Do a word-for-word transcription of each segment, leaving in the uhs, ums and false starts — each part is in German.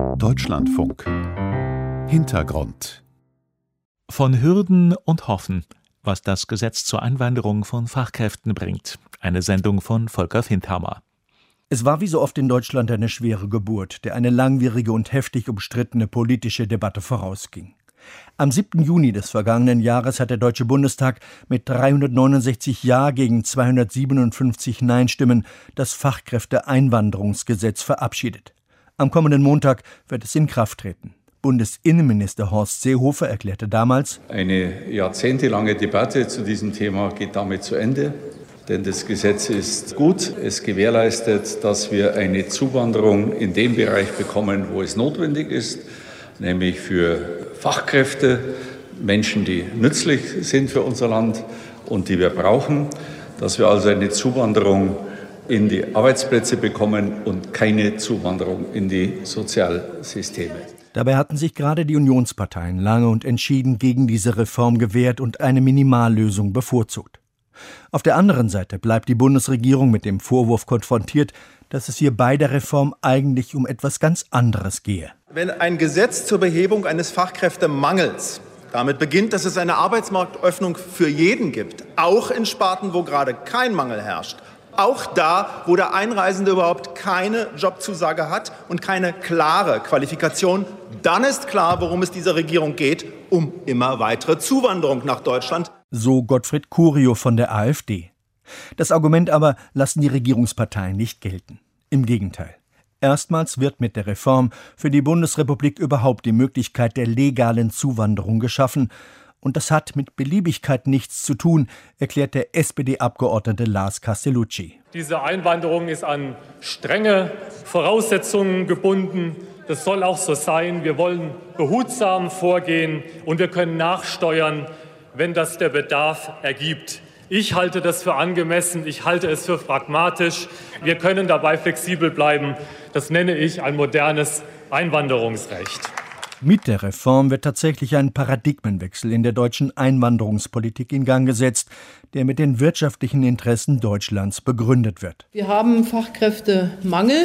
Deutschlandfunk. Hintergrund. Von Hürden und Hoffen, was das Gesetz zur Einwanderung von Fachkräften bringt. Eine Sendung von Volker Findhammer. Es war wie so oft in Deutschland eine schwere Geburt, der eine langwierige und heftig umstrittene politische Debatte vorausging. Am siebten Juni des vergangenen Jahres hat der Deutsche Bundestag mit dreihundertneunundsechzig Ja gegen zweihundertsiebenundfünfzig Nein-Stimmen das Fachkräfteeinwanderungsgesetz verabschiedet. Am kommenden Montag wird es in Kraft treten. Bundesinnenminister Horst Seehofer erklärte damals: Eine jahrzehntelange Debatte zu diesem Thema geht damit zu Ende. Denn das Gesetz ist gut. Es gewährleistet, dass wir eine Zuwanderung in dem Bereich bekommen, wo es notwendig ist, nämlich für Fachkräfte, Menschen, die nützlich sind für unser Land und die wir brauchen. Dass wir also eine Zuwanderung in die Arbeitsplätze bekommen und keine Zuwanderung in die Sozialsysteme. Dabei hatten sich gerade die Unionsparteien lange und entschieden gegen diese Reform gewehrt und eine Minimallösung bevorzugt. Auf der anderen Seite bleibt die Bundesregierung mit dem Vorwurf konfrontiert, dass es hier bei der Reform eigentlich um etwas ganz anderes gehe. Wenn ein Gesetz zur Behebung eines Fachkräftemangels damit beginnt, dass es eine Arbeitsmarktöffnung für jeden gibt, auch in Sparten, wo gerade kein Mangel herrscht, auch da, wo der Einreisende überhaupt keine Jobzusage hat und keine klare Qualifikation, dann ist klar, worum es dieser Regierung geht, um immer weitere Zuwanderung nach Deutschland. So Gottfried Curio von der AfD. Das Argument aber lassen die Regierungsparteien nicht gelten. Im Gegenteil. Erstmals wird mit der Reform für die Bundesrepublik überhaupt die Möglichkeit der legalen Zuwanderung geschaffen. Und das hat mit Beliebigkeit nichts zu tun, erklärt der S P D-Abgeordnete Lars Castellucci. Diese Einwanderung ist an strenge Voraussetzungen gebunden. Das soll auch so sein. Wir wollen behutsam vorgehen und wir können nachsteuern, wenn das der Bedarf ergibt. Ich halte das für angemessen, ich halte es für pragmatisch. Wir können dabei flexibel bleiben. Das nenne ich ein modernes Einwanderungsrecht. Mit der Reform wird tatsächlich ein Paradigmenwechsel in der deutschen Einwanderungspolitik in Gang gesetzt, der mit den wirtschaftlichen Interessen Deutschlands begründet wird. Wir haben Fachkräftemangel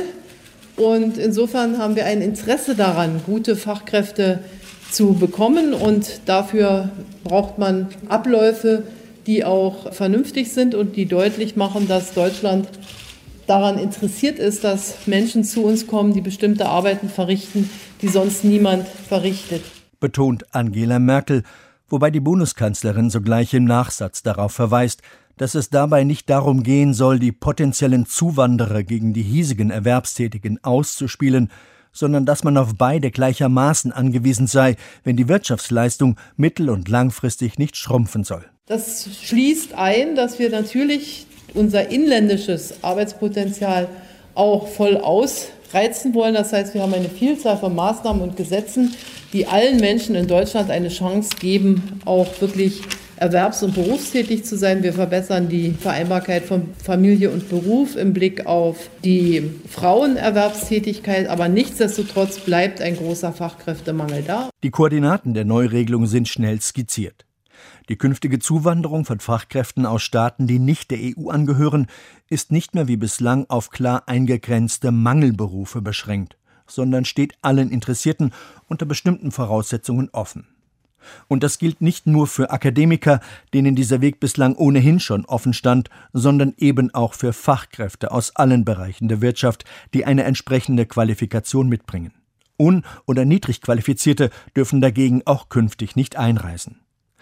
und insofern haben wir ein Interesse daran, gute Fachkräfte zu bekommen. Und dafür braucht man Abläufe, die auch vernünftig sind und die deutlich machen, dass Deutschland daran interessiert ist, dass Menschen zu uns kommen, die bestimmte Arbeiten verrichten, die sonst niemand verrichtet. Betont Angela Merkel, wobei die Bundeskanzlerin sogleich im Nachsatz darauf verweist, dass es dabei nicht darum gehen soll, die potenziellen Zuwanderer gegen die hiesigen Erwerbstätigen auszuspielen, sondern dass man auf beide gleichermaßen angewiesen sei, wenn die Wirtschaftsleistung mittel- und langfristig nicht schrumpfen soll. Das schließt ein, dass wir natürlich unser inländisches Arbeitspotenzial auch voll ausreizen wollen. Das heißt, wir haben eine Vielzahl von Maßnahmen und Gesetzen, die allen Menschen in Deutschland eine Chance geben, auch wirklich erwerbs- und berufstätig zu sein. Wir verbessern die Vereinbarkeit von Familie und Beruf im Blick auf die Frauenerwerbstätigkeit. Aber nichtsdestotrotz bleibt ein großer Fachkräftemangel da. Die Koordinaten der Neuregelung sind schnell skizziert. Die künftige Zuwanderung von Fachkräften aus Staaten, die nicht der E U angehören, ist nicht mehr wie bislang auf klar eingegrenzte Mangelberufe beschränkt, sondern steht allen Interessierten unter bestimmten Voraussetzungen offen. Und das gilt nicht nur für Akademiker, denen dieser Weg bislang ohnehin schon offen stand, sondern eben auch für Fachkräfte aus allen Bereichen der Wirtschaft, die eine entsprechende Qualifikation mitbringen. Un- oder Niedrigqualifizierte dürfen dagegen auch künftig nicht einreisen.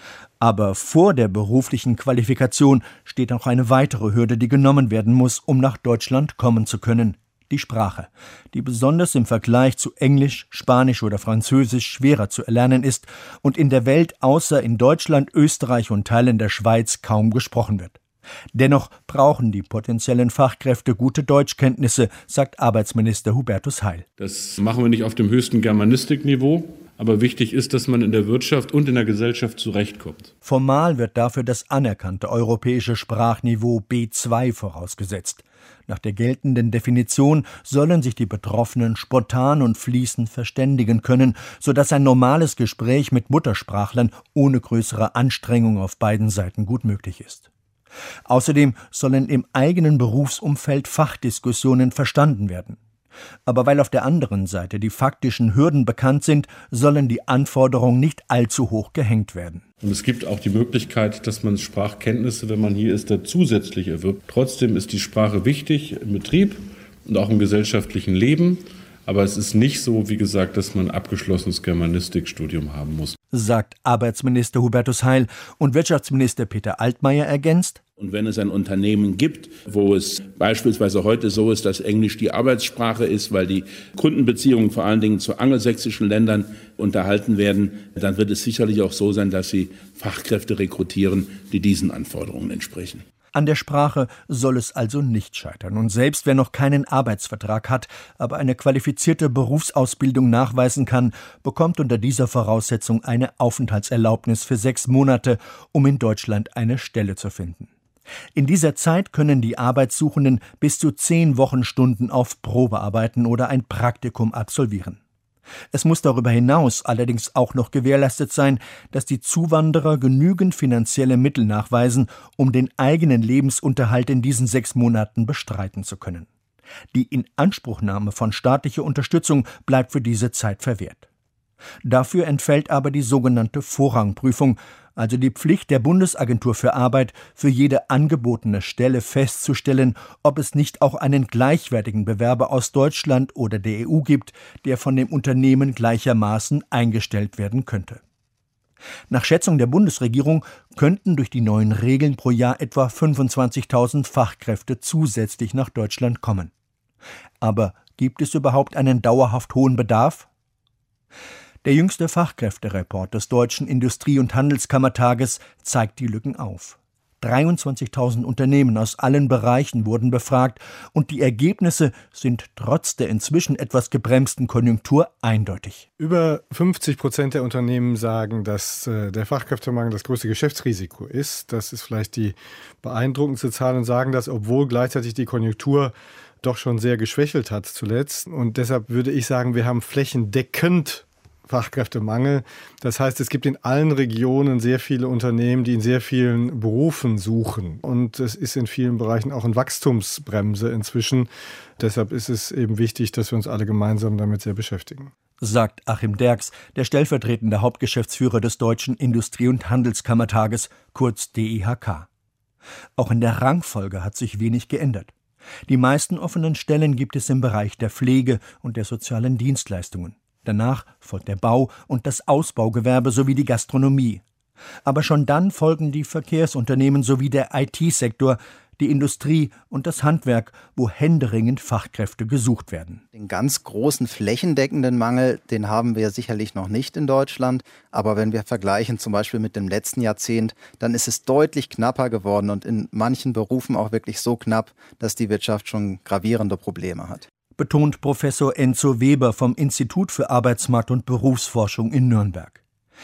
Aber vor der beruflichen Qualifikation steht noch eine weitere Hürde, die genommen werden muss, um nach Deutschland kommen zu können: die Sprache, die besonders im Vergleich zu Englisch, Spanisch oder Französisch schwerer zu erlernen ist und in der Welt außer in Deutschland, Österreich und Teilen der Schweiz kaum gesprochen wird. Dennoch brauchen die potenziellen Fachkräfte gute Deutschkenntnisse, sagt Arbeitsminister Hubertus Heil. Das machen wir nicht auf dem höchsten Germanistikniveau, aber wichtig ist, dass man in der Wirtschaft und in der Gesellschaft zurechtkommt. Formal wird dafür das anerkannte europäische Sprachniveau B zwei vorausgesetzt. Nach der geltenden Definition sollen sich die Betroffenen spontan und fließend verständigen können, sodass ein normales Gespräch mit Muttersprachlern ohne größere Anstrengung auf beiden Seiten gut möglich ist. Außerdem sollen im eigenen Berufsumfeld Fachdiskussionen verstanden werden. Aber weil auf der anderen Seite die faktischen Hürden bekannt sind, sollen die Anforderungen nicht allzu hoch gehängt werden. Und es gibt auch die Möglichkeit, dass man Sprachkenntnisse, wenn man hier ist, da zusätzlich erwirbt. Trotzdem ist die Sprache wichtig im Betrieb und auch im gesellschaftlichen Leben. Aber es ist nicht so, wie gesagt, dass man ein abgeschlossenes Germanistikstudium haben muss. Sagt Arbeitsminister Hubertus Heil, und Wirtschaftsminister Peter Altmaier ergänzt: Und wenn es ein Unternehmen gibt, wo es beispielsweise heute so ist, dass Englisch die Arbeitssprache ist, weil die Kundenbeziehungen vor allen Dingen zu angelsächsischen Ländern unterhalten werden, dann wird es sicherlich auch so sein, dass sie Fachkräfte rekrutieren, die diesen Anforderungen entsprechen. An der Sprache soll es also nicht scheitern. Und selbst wer noch keinen Arbeitsvertrag hat, aber eine qualifizierte Berufsausbildung nachweisen kann, bekommt unter dieser Voraussetzung eine Aufenthaltserlaubnis für sechs Monate, um in Deutschland eine Stelle zu finden. In dieser Zeit können die Arbeitssuchenden bis zu zehn Wochenstunden auf Probe arbeiten oder ein Praktikum absolvieren. Es muss darüber hinaus allerdings auch noch gewährleistet sein, dass die Zuwanderer genügend finanzielle Mittel nachweisen, um den eigenen Lebensunterhalt in diesen sechs Monaten bestreiten zu können. Die Inanspruchnahme von staatlicher Unterstützung bleibt für diese Zeit verwehrt. Dafür entfällt aber die sogenannte Vorrangprüfung, also die Pflicht der Bundesagentur für Arbeit, für jede angebotene Stelle festzustellen, ob es nicht auch einen gleichwertigen Bewerber aus Deutschland oder der E U gibt, der von dem Unternehmen gleichermaßen eingestellt werden könnte. Nach Schätzung der Bundesregierung könnten durch die neuen Regeln pro Jahr etwa fünfundzwanzigtausend Fachkräfte zusätzlich nach Deutschland kommen. Aber gibt es überhaupt einen dauerhaft hohen Bedarf? Der jüngste Fachkräftereport des Deutschen Industrie- und Handelskammertages zeigt die Lücken auf. dreiundzwanzigtausend Unternehmen aus allen Bereichen wurden befragt und die Ergebnisse sind trotz der inzwischen etwas gebremsten Konjunktur eindeutig. Über fünfzig Prozent der Unternehmen sagen, dass äh, der Fachkräftemangel das größte Geschäftsrisiko ist. Das ist vielleicht die beeindruckendste Zahl und sagen das, obwohl gleichzeitig die Konjunktur doch schon sehr geschwächelt hat zuletzt. Und deshalb würde ich sagen, wir haben flächendeckend Fachkräftemangel. Das heißt, es gibt in allen Regionen sehr viele Unternehmen, die in sehr vielen Berufen suchen. Und es ist in vielen Bereichen auch eine Wachstumsbremse inzwischen. Deshalb ist es eben wichtig, dass wir uns alle gemeinsam damit sehr beschäftigen. Sagt Achim Derks, der stellvertretende Hauptgeschäftsführer des Deutschen Industrie- und Handelskammertages, kurz D I H K. Auch in der Rangfolge hat sich wenig geändert. Die meisten offenen Stellen gibt es im Bereich der Pflege und der sozialen Dienstleistungen. Danach folgt der Bau- und das Ausbaugewerbe sowie die Gastronomie. Aber schon dann folgen die Verkehrsunternehmen sowie der I T-Sektor, die Industrie und das Handwerk, wo händeringend Fachkräfte gesucht werden. Den ganz großen flächendeckenden Mangel, den haben wir sicherlich noch nicht in Deutschland. Aber wenn wir vergleichen zum Beispiel mit dem letzten Jahrzehnt, dann ist es deutlich knapper geworden und in manchen Berufen auch wirklich so knapp, dass die Wirtschaft schon gravierende Probleme hat. Betont Professor Enzo Weber vom Institut für Arbeitsmarkt- und Berufsforschung in Nürnberg.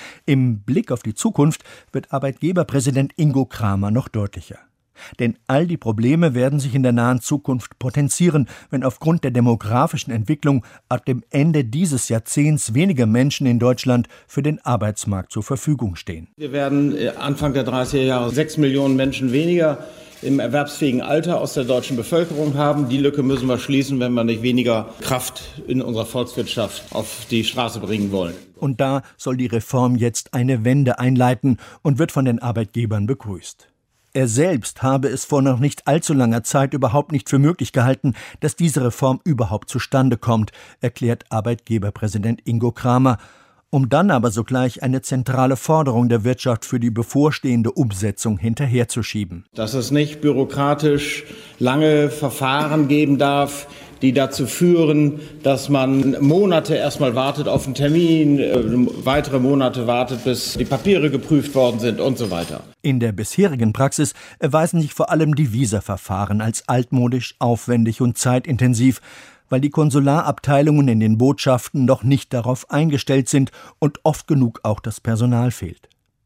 Im Blick auf die Zukunft wird Arbeitgeberpräsident Ingo Kramer noch deutlicher. Denn all die Probleme werden sich in der nahen Zukunft potenzieren, wenn aufgrund der demografischen Entwicklung ab dem Ende dieses Jahrzehnts weniger Menschen in Deutschland für den Arbeitsmarkt zur Verfügung stehen. Wir werden Anfang der dreißiger Jahre sechs Millionen Menschen weniger im erwerbsfähigen Alter aus der deutschen Bevölkerung haben. Die Lücke müssen wir schließen, wenn wir nicht weniger Kraft in unserer Volkswirtschaft auf die Straße bringen wollen. Und da soll die Reform jetzt eine Wende einleiten und wird von den Arbeitgebern begrüßt. Er selbst habe es vor noch nicht allzu langer Zeit überhaupt nicht für möglich gehalten, dass diese Reform überhaupt zustande kommt, erklärt Arbeitgeberpräsident Ingo Kramer, um dann aber sogleich eine zentrale Forderung der Wirtschaft für die bevorstehende Umsetzung hinterherzuschieben. Dass es nicht bürokratisch lange Verfahren geben darf, die dazu führen, dass man Monate erstmal wartet auf einen Termin, weitere Monate wartet, bis die Papiere geprüft worden sind und so weiter. In der bisherigen Praxis erweisen sich vor allem die Visaverfahren als altmodisch, aufwendig und zeitintensiv, weil die Konsularabteilungen in den Botschaften noch nicht darauf eingestellt sind und oft genug auch das Personal fehlt.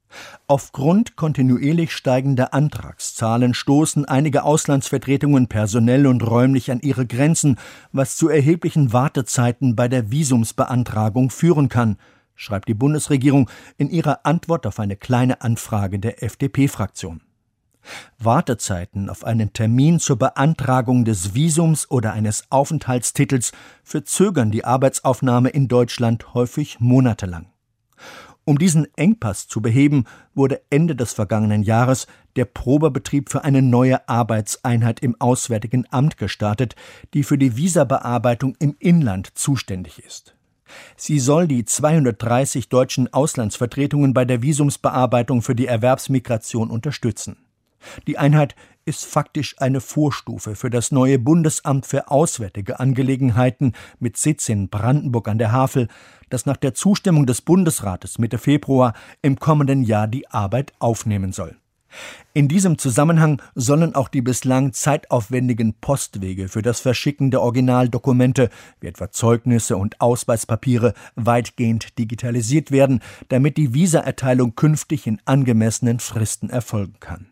Aufgrund kontinuierlich steigender Antragszahlen stoßen einige Auslandsvertretungen personell und räumlich an ihre Grenzen, was zu erheblichen Wartezeiten bei der Visumsbeantragung führen kann, schreibt die Bundesregierung in ihrer Antwort auf eine kleine Anfrage der F D P-Fraktion. Wartezeiten auf einen Termin zur Beantragung des Visums oder eines Aufenthaltstitels verzögern die Arbeitsaufnahme in Deutschland häufig monatelang. Um diesen Engpass zu beheben, wurde Ende des vergangenen Jahres der Probebetrieb für eine neue Arbeitseinheit im Auswärtigen Amt gestartet, die für die Visabearbeitung im Inland zuständig ist. Sie soll die zweihundertdreißig deutschen Auslandsvertretungen bei der Visumsbearbeitung für die Erwerbsmigration unterstützen. Die Einheit ist faktisch eine Vorstufe für das neue Bundesamt für Auswärtige Angelegenheiten mit Sitz in Brandenburg an der Havel, das nach der Zustimmung des Bundesrates Mitte Februar im kommenden Jahr die Arbeit aufnehmen soll. In diesem Zusammenhang sollen auch die bislang zeitaufwendigen Postwege für das Verschicken der Originaldokumente, wie etwa Zeugnisse und Ausweispapiere, weitgehend digitalisiert werden, damit die Visaerteilung künftig in angemessenen Fristen erfolgen kann.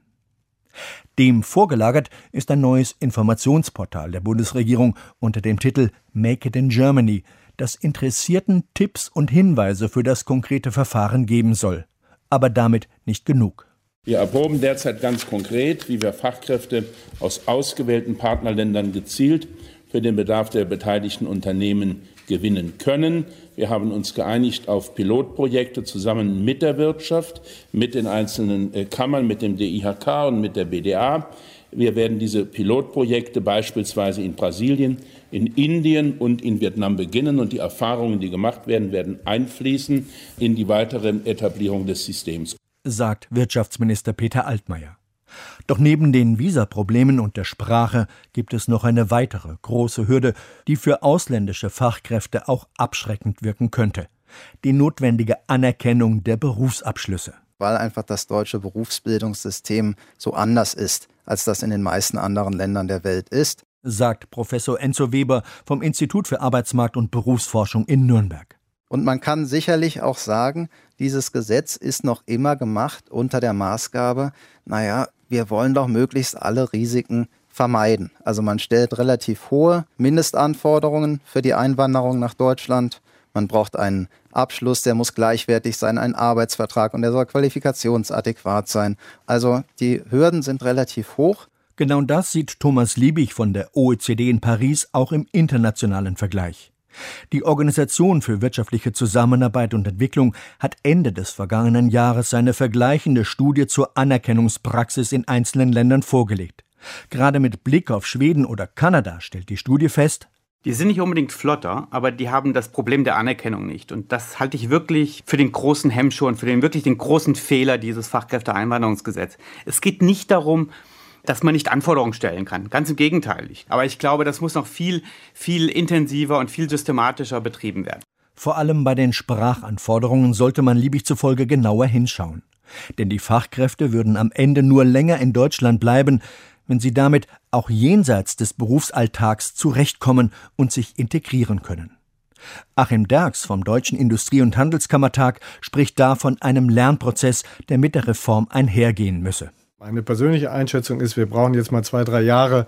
Dem vorgelagert ist ein neues Informationsportal der Bundesregierung unter dem Titel Make it in Germany, das Interessierten Tipps und Hinweise für das konkrete Verfahren geben soll. Aber damit nicht genug. Wir erproben derzeit ganz konkret, wie wir Fachkräfte aus ausgewählten Partnerländern gezielt für den Bedarf der beteiligten Unternehmen gewinnen können. Wir haben uns geeinigt auf Pilotprojekte zusammen mit der Wirtschaft, mit den einzelnen Kammern, mit dem D I H K und mit der B D A. Wir werden diese Pilotprojekte beispielsweise in Brasilien, in Indien und in Vietnam beginnen, und die Erfahrungen, die gemacht werden, werden einfließen in die weitere Etablierung des Systems, sagt Wirtschaftsminister Peter Altmaier. Doch neben den Visaproblemen und der Sprache gibt es noch eine weitere große Hürde, die für ausländische Fachkräfte auch abschreckend wirken könnte: die notwendige Anerkennung der Berufsabschlüsse. Weil einfach das deutsche Berufsbildungssystem so anders ist, als das in den meisten anderen Ländern der Welt ist, sagt Professor Enzo Weber vom Institut für Arbeitsmarkt- und Berufsforschung in Nürnberg. Und man kann sicherlich auch sagen, dieses Gesetz ist noch immer gemacht unter der Maßgabe, naja, wir wollen doch möglichst alle Risiken vermeiden. Also man stellt relativ hohe Mindestanforderungen für die Einwanderung nach Deutschland. Man braucht einen Abschluss, der muss gleichwertig sein, einen Arbeitsvertrag, und der soll qualifikationsadäquat sein. Also die Hürden sind relativ hoch. Genau das sieht Thomas Liebig von der O E C D in Paris auch im internationalen Vergleich. Die Organisation für wirtschaftliche Zusammenarbeit und Entwicklung hat Ende des vergangenen Jahres seine vergleichende Studie zur Anerkennungspraxis in einzelnen Ländern vorgelegt. Gerade mit Blick auf Schweden oder Kanada stellt die Studie fest: Die sind nicht unbedingt flotter, aber die haben das Problem der Anerkennung nicht. Und das halte ich wirklich für den großen Hemmschuh und für den wirklich den großen Fehler dieses Fachkräfteeinwanderungsgesetzes. Es geht nicht darum, dass man nicht Anforderungen stellen kann. Ganz im Gegenteil. Aber ich glaube, das muss noch viel, viel intensiver und viel systematischer betrieben werden. Vor allem bei den Sprachanforderungen sollte man Liebig zufolge genauer hinschauen. Denn die Fachkräfte würden am Ende nur länger in Deutschland bleiben, wenn sie damit auch jenseits des Berufsalltags zurechtkommen und sich integrieren können. Achim Derks vom Deutschen Industrie- und Handelskammertag spricht da von einem Lernprozess, der mit der Reform einhergehen müsse. Meine persönliche Einschätzung ist, wir brauchen jetzt mal zwei, drei Jahre,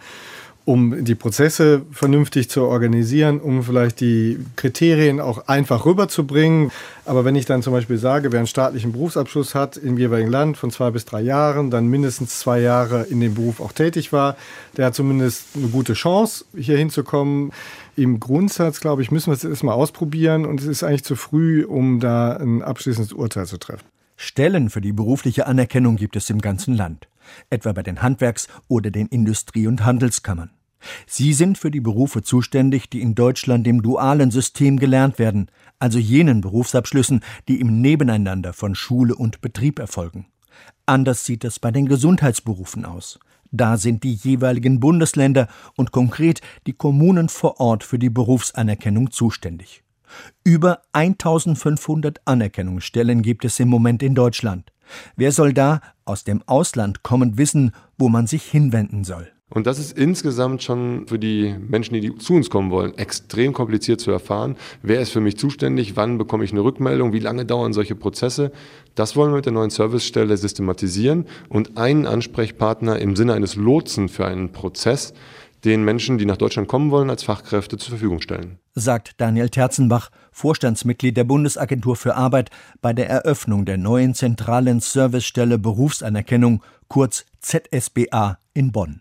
um die Prozesse vernünftig zu organisieren, um vielleicht die Kriterien auch einfach rüberzubringen. Aber wenn ich dann zum Beispiel sage, wer einen staatlichen Berufsabschluss hat im jeweiligen Land von zwei bis drei Jahren, dann mindestens zwei Jahre in dem Beruf auch tätig war, der hat zumindest eine gute Chance, hier hinzukommen. Im Grundsatz, glaube ich, müssen wir es erstmal ausprobieren, und es ist eigentlich zu früh, um da ein abschließendes Urteil zu treffen. Stellen für die berufliche Anerkennung gibt es im ganzen Land, etwa bei den Handwerks- oder den Industrie- und Handelskammern. Sie sind für die Berufe zuständig, die in Deutschland im dualen System gelernt werden, also jenen Berufsabschlüssen, die im Nebeneinander von Schule und Betrieb erfolgen. Anders sieht es bei den Gesundheitsberufen aus. Da sind die jeweiligen Bundesländer und konkret die Kommunen vor Ort für die Berufsanerkennung zuständig. Über eintausendfünfhundert Anerkennungsstellen gibt es im Moment in Deutschland. Wer soll da aus dem Ausland kommend wissen, wo man sich hinwenden soll? Und das ist insgesamt schon für die Menschen, die zu uns kommen wollen, extrem kompliziert zu erfahren. Wer ist für mich zuständig? Wann bekomme ich eine Rückmeldung? Wie lange dauern solche Prozesse? Das wollen wir mit der neuen Servicestelle systematisieren und einen Ansprechpartner im Sinne eines Lotsen für einen Prozess den Menschen, die nach Deutschland kommen wollen, als Fachkräfte zur Verfügung stellen. sagt Daniel Terzenbach, Vorstandsmitglied der Bundesagentur für Arbeit, bei der Eröffnung der neuen zentralen Servicestelle Berufsanerkennung, kurz Z S B A, in Bonn.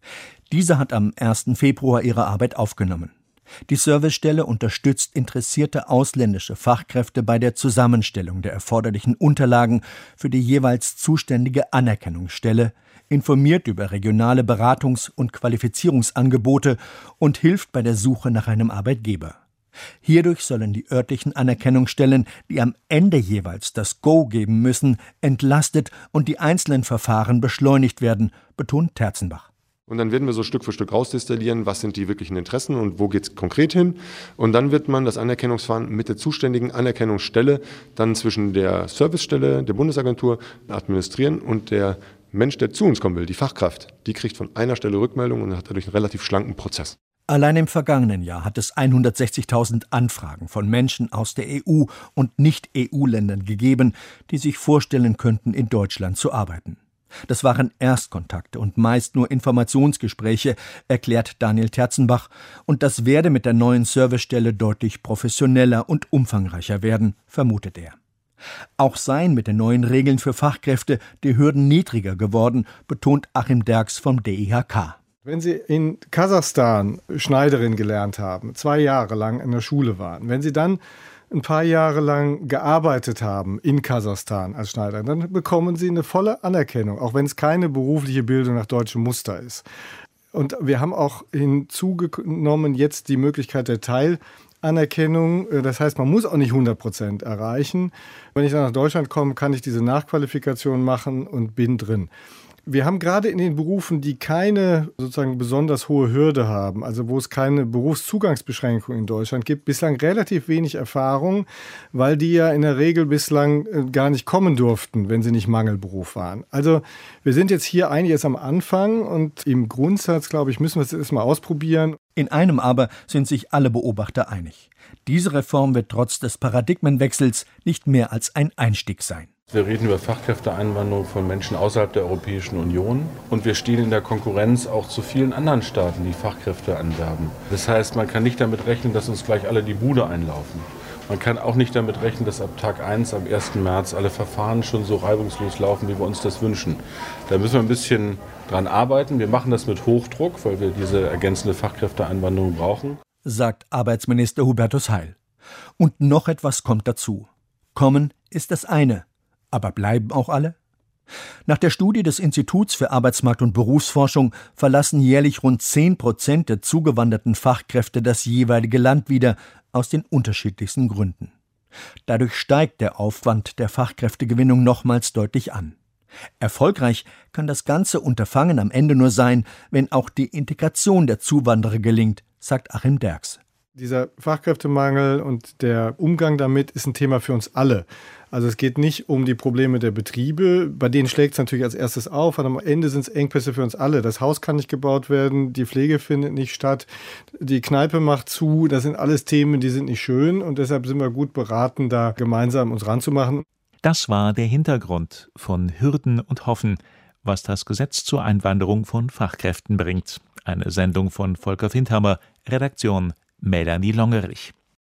Diese hat am ersten Februar ihre Arbeit aufgenommen. Die Servicestelle unterstützt interessierte ausländische Fachkräfte bei der Zusammenstellung der erforderlichen Unterlagen für die jeweils zuständige Anerkennungsstelle, informiert über regionale Beratungs- und Qualifizierungsangebote und hilft bei der Suche nach einem Arbeitgeber. Hierdurch sollen die örtlichen Anerkennungsstellen, die am Ende jeweils das Go geben müssen, entlastet und die einzelnen Verfahren beschleunigt werden, betont Terzenbach. Und dann werden wir so Stück für Stück rausdestillieren, was sind die wirklichen Interessen und wo geht es konkret hin. Und dann wird man das Anerkennungsverfahren mit der zuständigen Anerkennungsstelle dann zwischen der Servicestelle der Bundesagentur administrieren und der Mensch, der zu uns kommen will, die Fachkraft, die kriegt von einer Stelle Rückmeldung und hat dadurch einen relativ schlanken Prozess. Allein im vergangenen Jahr hat es hundertsechzigtausend Anfragen von Menschen aus der E U und Nicht-E U-Ländern gegeben, die sich vorstellen könnten, in Deutschland zu arbeiten. Das waren Erstkontakte und meist nur Informationsgespräche, erklärt Daniel Terzenbach, und das werde mit der neuen Servicestelle deutlich professioneller und umfangreicher werden, vermutet er. Auch seien mit den neuen Regeln für Fachkräfte die Hürden niedriger geworden, betont Achim Derks vom D I H K. Wenn Sie in Kasachstan Schneiderin gelernt haben, zwei Jahre lang in der Schule waren, wenn Sie dann ein paar Jahre lang gearbeitet haben in Kasachstan als Schneiderin, dann bekommen Sie eine volle Anerkennung, auch wenn es keine berufliche Bildung nach deutschem Muster ist. Und wir haben auch hinzugenommen jetzt die Möglichkeit der Teilanerkennung. Das heißt, man muss auch nicht hundert Prozent erreichen. Wenn ich dann nach Deutschland komme, kann ich diese Nachqualifikation machen und bin drin. Wir haben gerade in den Berufen, die keine sozusagen besonders hohe Hürde haben, also wo es keine Berufszugangsbeschränkung in Deutschland gibt, bislang relativ wenig Erfahrung, weil die ja in der Regel bislang gar nicht kommen durften, wenn sie nicht Mangelberuf waren. Also wir sind jetzt hier eigentlich erst am Anfang und im Grundsatz, glaube ich, müssen wir es erstmal ausprobieren. In einem aber sind sich alle Beobachter einig. Diese Reform wird trotz des Paradigmenwechsels nicht mehr als ein Einstieg sein. Wir reden über Fachkräfteeinwanderung von Menschen außerhalb der Europäischen Union und wir stehen in der Konkurrenz auch zu vielen anderen Staaten, die Fachkräfte anwerben. Das heißt, man kann nicht damit rechnen, dass uns gleich alle die Bude einlaufen. Man kann auch nicht damit rechnen, dass ab Tag eins, am ersten März, alle Verfahren schon so reibungslos laufen, wie wir uns das wünschen. Da müssen wir ein bisschen dran arbeiten. Wir machen das mit Hochdruck, weil wir diese ergänzende Fachkräfteeinwanderung brauchen, sagt Arbeitsminister Hubertus Heil. Und noch etwas kommt dazu. Kommen ist das eine. Aber bleiben auch alle? Nach der Studie des Instituts für Arbeitsmarkt- und Berufsforschung verlassen jährlich rund zehn Prozent der zugewanderten Fachkräfte das jeweilige Land wieder, aus den unterschiedlichsten Gründen. Dadurch steigt der Aufwand der Fachkräftegewinnung nochmals deutlich an. Erfolgreich kann das ganze Unterfangen am Ende nur sein, wenn auch die Integration der Zuwanderer gelingt, sagt Achim Derks. Dieser Fachkräftemangel und der Umgang damit ist ein Thema für uns alle. Also es geht nicht um die Probleme der Betriebe, bei denen schlägt es natürlich als erstes auf, aber am Ende sind es Engpässe für uns alle. Das Haus kann nicht gebaut werden, die Pflege findet nicht statt, die Kneipe macht zu, das sind alles Themen, die sind nicht schön und deshalb sind wir gut beraten, da gemeinsam uns ranzumachen. Das war der Hintergrund von Hürden und Hoffen, was das Gesetz zur Einwanderung von Fachkräften bringt. Eine Sendung von Volker Findhammer, Redaktion Melanie Longerich.